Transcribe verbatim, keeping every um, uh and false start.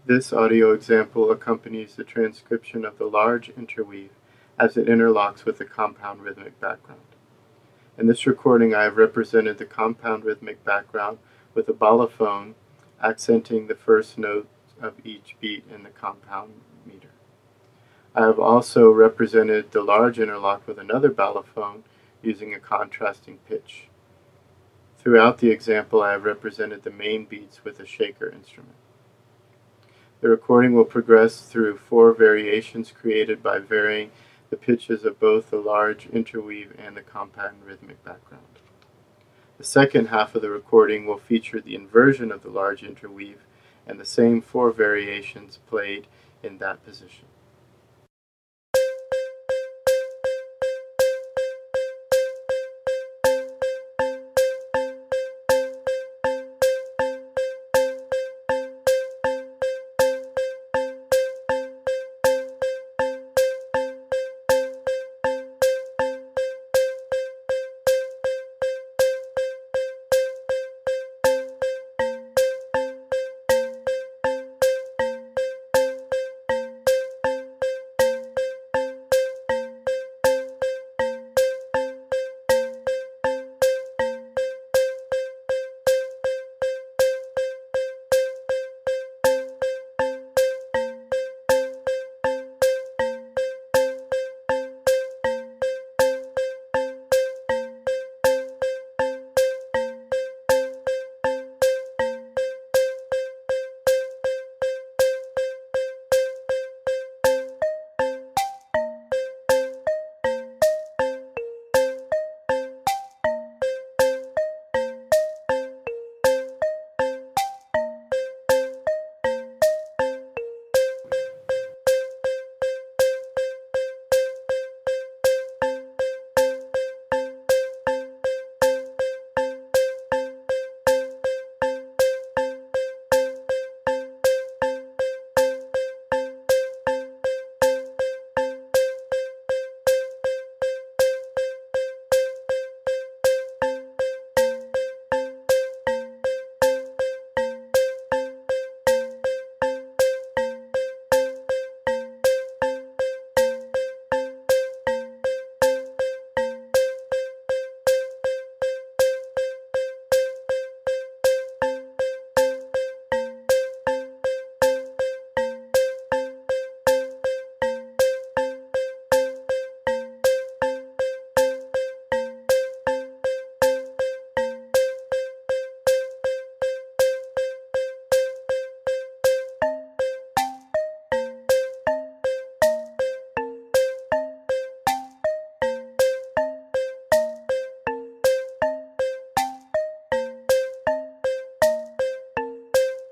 This audio example accompanies the transcription of the large interweave as it interlocks with the compound rhythmic background. In this recording, I have represented the compound rhythmic background with a balafone accenting the first note of each beat in the compound meter. I have also represented the large interlock with another balafone using a contrasting pitch. Throughout the example, I have represented the main beats with a shaker instrument. The recording will progress through four variations created by varying the pitches of both the large interweave and the compound rhythmic background. The second half of the recording will feature the inversion of the large interweave and the same four variations played in that position.